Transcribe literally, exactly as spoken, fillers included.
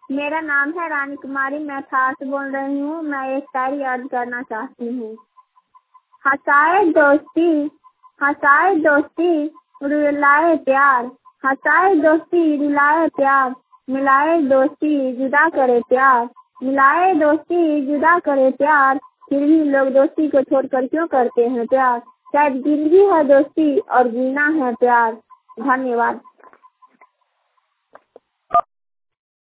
मेरा नाम है रानी कुमारी, मैं थार से बोल रही हूँ। मैं एक शायरी अर्ज करना चाहती हूँ। हंसाए दोस्ती हंसाए दोस्ती रुलाए प्यार, हंसाए दोस्ती रुलाए प्यार, मिलाए दोस्ती जुदा करे प्यार, मिलाए दोस्ती जुदा करे प्यार, फिर भी लोग दोस्ती को छोड़कर क्यों करते हैं प्यार। शायद जिंदगी है दोस्ती और जीना है प्यार। धन्यवाद।